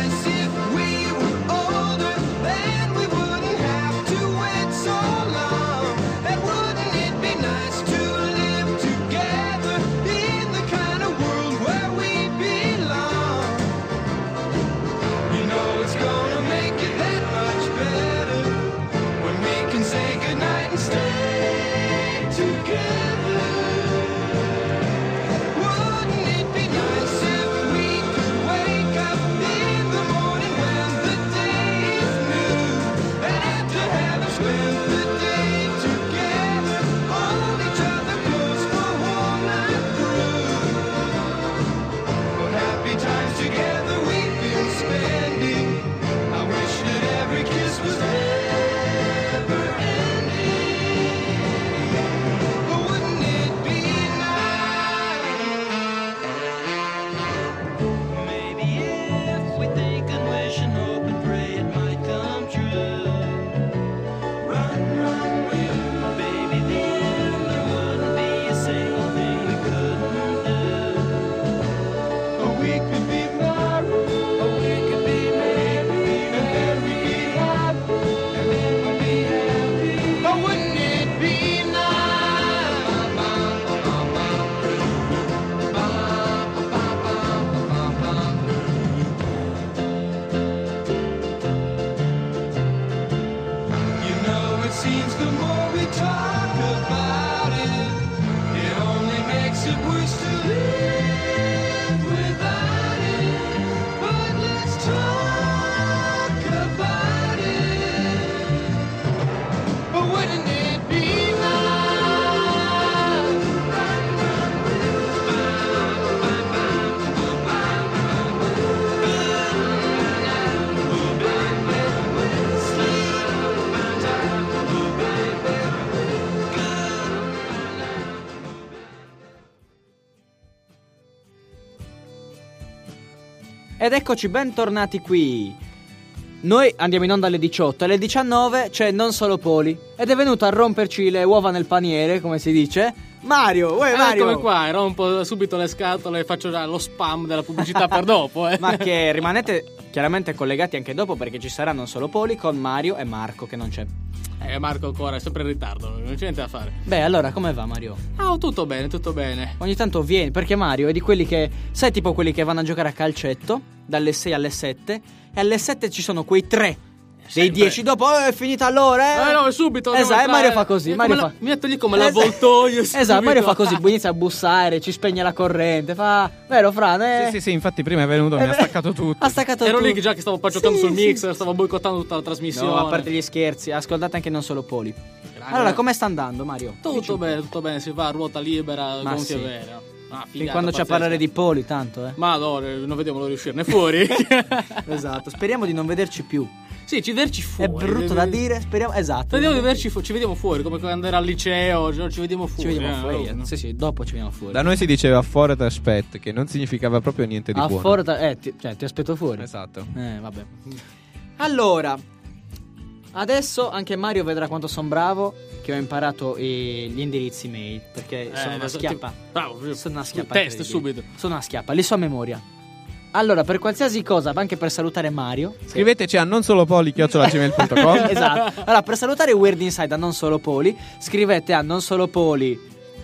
more we talk about it, it only makes it worse to live without it. But let's talk about it. But wouldn't it be Ed eccoci bentornati qui. Noi andiamo in onda alle 18, alle 19 c'è Non Solo Poli ed è venuto a romperci le uova nel paniere, come si dice, Mario. Uè, Mario. Eccomi qua, rompo subito le scatole e faccio già lo spam della pubblicità per dopo. Ma che rimanete chiaramente collegati anche dopo, perché ci sarà Non Solo Poli con Mario e Marco, che non c'è. Marco ancora è sempre in ritardo, non c'è niente da fare. Beh, allora come va, Mario? Tutto bene, tutto bene. Ogni tanto vieni, perché Mario è di quelli che, sai, tipo quelli che vanno a giocare a calcetto dalle 6 alle 7 e alle 7 ci sono quei 3 dei 10, dopo è finita l'ora, no, subito. Esatto, Mario fa così, mi metto lì come l'avvoltoio. Esatto, Mario fa così, inizia a bussare, ci spegne la corrente, fa, vero Fran? Sì, infatti prima è venuto, mi ha staccato tutto. Ha staccato Ero tutto. lì che già che stavo giocando sul Sì. mixer, stavo boicottando tutta la trasmissione. No, a parte gli scherzi, ascoltate anche Non Solo Poli. Allora, come sta andando, Mario? Tutto bene, si va a ruota libera, Ma gonfie sì. vere. Fin quando c'è a parlare di Poli, tanto, Ma no, non vediamo riuscirne fuori. Esatto, speriamo di non vederci più. Sì, ci vederci fuori. È brutto da dire, speriamo, esatto. Speriamo di vederci ci vediamo fuori, come quando andare al liceo, ci vediamo Ci fuori. vediamo fuori. Sì, dopo ci vediamo fuori. Da noi si diceva fuori te aspet, che non significava proprio niente di A buono. fuori, ti aspetto fuori. Esatto. Vabbè. Allora, adesso anche Mario vedrà quanto sono bravo, che ho imparato gli indirizzi mail, perché sono una schiappa. Bravo, Sono una schiappa. test incredibile. subito. Sono una schiappa, li so a memoria. Allora, per qualsiasi cosa, ma anche per salutare Mario, Scriveteci a nonsolopoli@gmail.com. esatto. Allora, per salutare Weird Inside a Non Solo Poli, scrivete a Non Solo Poli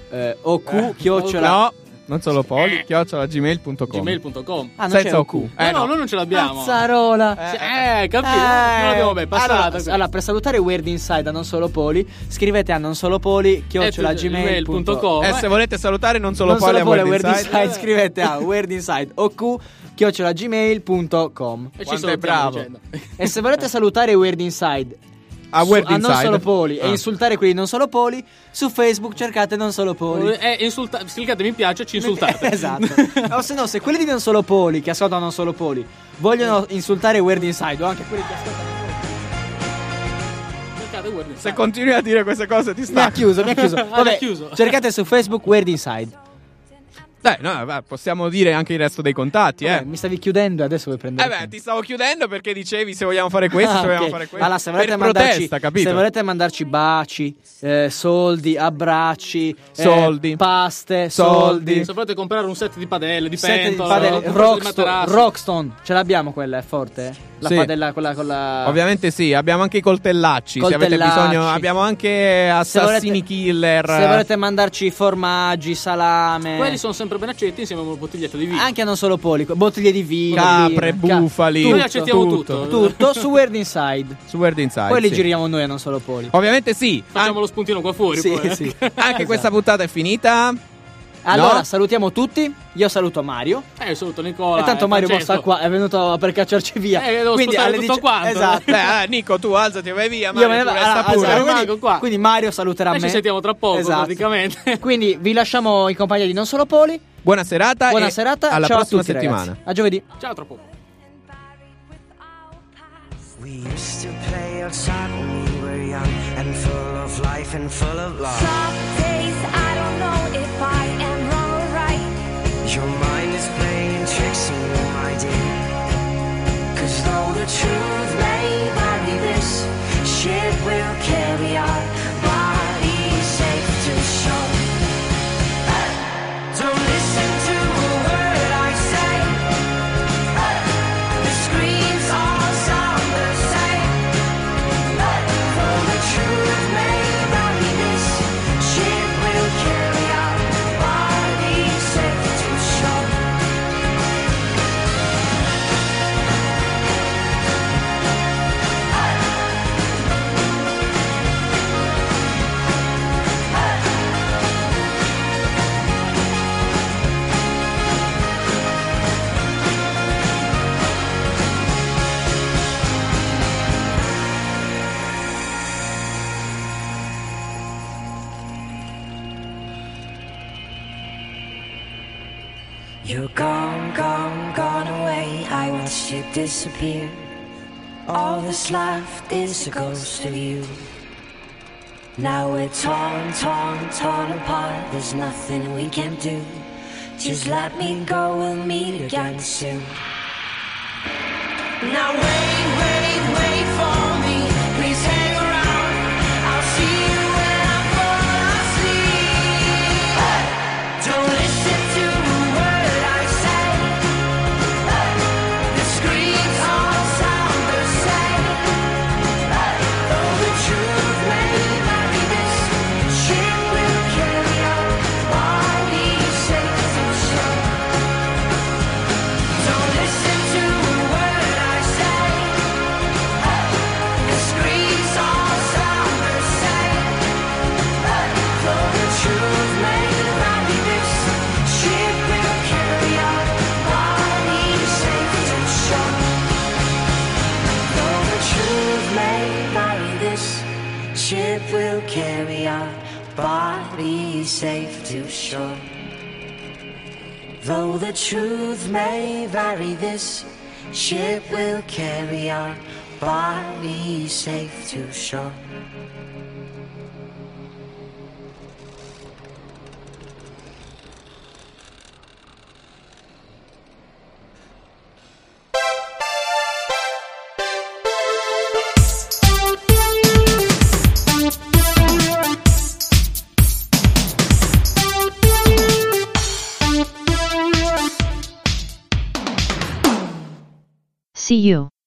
OQ chiocciola. No, non solo poli, @gmail.com. Gmail.com. Ah, non Senza c'è OQ. OQ. No, noi non ce l'abbiamo. Cazzarola. Capito? Non l'abbiamo ben passata. Allora, per salutare Weird Inside a Non Solo Poli, scrivete a nonsolopoli @gmail.com. E se volete salutare non solo Non poli solo a Poli Weird Weird Inside. Inside, scrivete a Weird Inside OQ @gmail.com. E ci Quanto è salutiamo bravo. dicendo. E se volete salutare Weird Inside A Weird a Non Inside. Solo Poli e Ah. insultare quelli Non Solo Poli, su Facebook cercate Non Solo Poli. Cliccate mi piace, ci insultate. Esatto. O se no, se quelli di Non Solo Poli che ascoltano Non Solo Poli vogliono insultare Weird Inside, o anche quelli che ascoltano, Cercate Weird Inside. Se continui a dire queste cose ti mi sta. ha chiuso. Vabbè, chiuso. cercate su Facebook Weird Inside. Dai, no, va, possiamo dire anche il resto dei contatti, Mi stavi chiudendo e adesso vuoi prendere. ti stavo chiudendo perché dicevi se vogliamo fare questo, se vogliamo ok. fare questo. Allora, se volete, per mandarci, protesta, capito? se volete mandarci baci, soldi, abbracci, Soldi. paste, Soldi. soldi, Se volete comprare un set di padelle, di set di pentole, padelle, un set di Rockstone, materassi. Rockstone, ce l'abbiamo quella, è forte? La Sì. padella quella con la... Ovviamente sì, abbiamo anche i coltellacci, se avete Coltellacci. bisogno, abbiamo anche assassini killer. Se volete mandarci formaggi, salame, Quelli sono sempre ben accetti insieme a un bottiglietto di vino. anche non solo Poli, bottiglie di vino, Capre, birra, bufali. Noi accettiamo tutto. tutto su Weird Inside. Su Weird Inside. Poi li sì. giriamo noi a Non Solo Poli. Ovviamente sì. Facciamo lo spuntino qua fuori. Sì, poi, sì. Anche questa puntata è finita. Allora, No? salutiamo tutti. Io saluto Mario. Io saluto Nicola. E tanto Mario Francesco. sta qua, è venuto per cacciarci via. Devo Quindi spostare alle tutto quanto. Esatto. Beh, Nico, tu alzati e vai via. Io Mario, me ne tu vado. resta Ah, pure. esatto, rimango qua. quindi Mario saluterà me. Ci sentiamo tra poco, Esatto. praticamente. Quindi vi lasciamo in compagnia di Non Solo Poli. Buona serata. Buona e serata. Alla Ciao prossima a tutti, settimana. ragazzi. A giovedì. Ciao, tra poco. We used to play outside when we were young and full of life and full of love. Some days I don't know if I am wrong or right. Your mind is playing tricks on you, my dear. 'Cause though the truth may vary, this ship will carry our bodies safe to shore. Don't listen to a word I say. The screams all sound the same. Though the truth may vary, this ship will carry our bodies safe to shore. You're gone, gone, gone away. I watched you disappear. All that's left is a ghost of you. Now we're torn, torn, torn apart. There's nothing we can do. Just let me go, we'll meet again soon. Now wait, wait, wait for me. Please hang around. I'll see you when I fall asleep. Don't listen to a word I say. The screams all sound the same. Though the truth may vary, this ship will carry our bodies safe to shore. Don't listen to a word I say. The screams all sound the same. Though the truth may vary, this ship will carry our bodies safe to shore. Though the truth may vary, this ship will carry our bodies safe to shore. Though the truth may vary, this ship will carry our bodies safe to shore. See you.